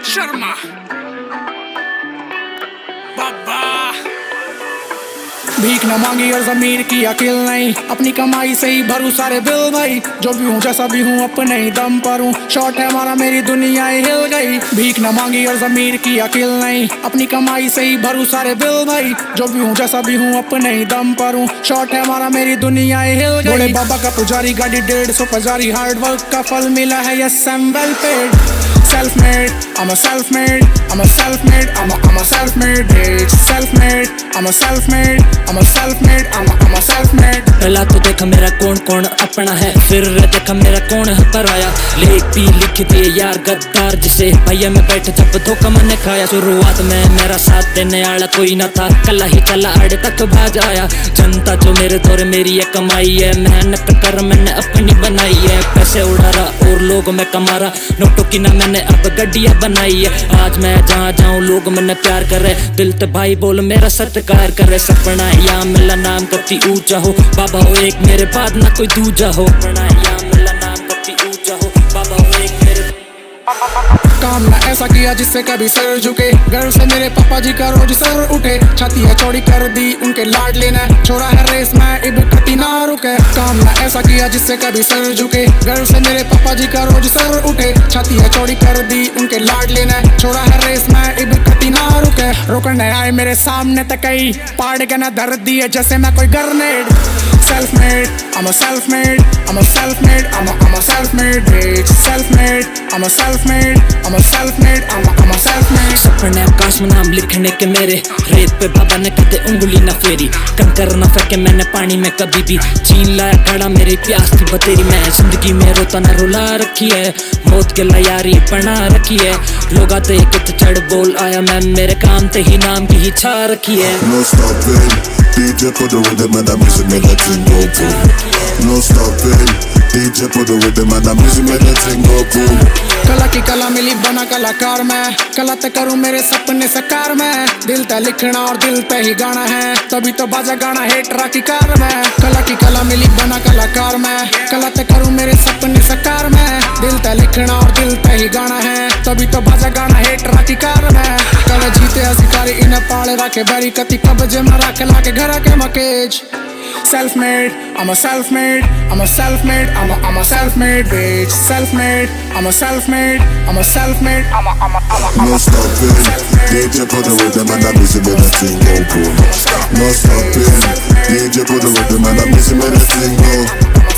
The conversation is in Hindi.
शर्मा बाबा। भीख न मांगी और ज़मीर की अकिल नहीं, अपनी कमाई से ही भरूं सारे बिल भाई। जो भी हूँ जैसा भी हूँ अपने ही दम पर हूँ, शॉट है हमारा मेरी दुनिया ही हिल गई। भीख न मांगी और ज़मीर की अकिल नहीं, अपनी कमाई से ही भरूं सारे बिल भाई। जो भी हूँ जैसा भी हूँ अपने ही दम पर हूँ, शॉट है हमारा मेरी दुनिया ही हिल गई। बड़े बाबा का पुजारी, गाड़ी 150 पुजारी, हार्ड वर्क का फल मिला है, yes I am well paid. Self-made, I'm a self-made, I'm a self-made, I'm a self-made bitch. Self-made, I'm a self-made, I'm a self-made, I'm a self-made. पहला तो देखा मेरा कौन कौन अपना है, फिर देखा मेरा कौन है पराया। लेख भी लिख दिए यार गद्दार जिसे भैया में बैठे जब धोखा मैंने खाया। शुरुआत में मेरा साथ देने वाला कोई न था, कला ही चला आड़े तक भाज आया। जनता जो मेरे दौरे मेरी है कमाई है, मेहनत कर मैंने अपनी बनाई है। पैसे उड़ा रहा और लोग मैं कमा रहा, नोटों की ना मैंने अब गड्डियां बनाई है। आज मैं जहाँ जाऊँ लोग मैंने प्यार करे, दिल ते भाई बोल मेरा सत्कार करे। सपना या मेरा नाम कभी ऊंचा हो, बाबा हो एक मेरे बाद ना कोई दूजा हो। सपना या मेरा नाम कभी ऊंचा हो, बाबा हो एक मेरे। काम ना ऐसा किया जिससे कभी सर झुके, घर से मेरे पापा जी का रोज सर उठे। छाती है चौड़ी कर दी उनके लाड लेना, छोड़ा है रेस में इब कती ना रुके। काम ना ऐसा किया जिससे कभी सर झुके, घर से मेरे पापा जी का रोज सर उठे। छाती है चौड़ी कर दी उनके लाड लेना, छोड़ा है रेस में इब कती ना रुके। रोकने आए मेरे सामने तकई, पाड़ के ना धर दिए जैसे मैं कोई grenade. Self-made, I'm a self-made, I'm a self-made, I'm a self-made bitch. Self-made, I'm a self-made, I'm a self-made, I'm a self-made. सपने आकाश में नाम लिखने के मेरे, रेत पे बाबा ने कदे उंगली न फेरी। कंकर न फेंके मैंने पानी में कभी भी, छीन लाया खड़ा मेरी प्यास थी बतेरी। मैं जिंदगी में रोता न रुला रखी है, मौत के लायारी बना रखी है। लोग आते एक चढ़ बोल आया मैं, मेरे काम ते ही नाम की ही छा रखी है। No stopping, DJ put the rhythm and the music make the thing go boom. No stopping, DJ put the rhythm and the music make the thing go boom. कला की कला मिली बना कलाकार मैं, कला ते करूँ मेरे सपने साकार मैं। दिल ते लिखना और दिल ते ही गाना है, तभी तो बाजा गाना हेटरा की कार में। कला की कला मिली बना कलाकार मैं, कला ते करूँ मेरे सपने साकार मैं। दिल ते लिखना और दिल ते ही गाना है, तभी तो बाजा गाना हेटरा की कार में। कल जीते अधिकारी इन्हें पाले रखे बैरी, कति कब्जे में रख ला के घर के मकेज। Self-made, I'm a self-made, I'm a self-made, I'm a self-made bitch. Self-made, I'm a self-made, I'm a self-made, No stopping, DJ put the rhythm and the music make the thing go boom. No stopping, DJ put the rhythm and the music make the thing go.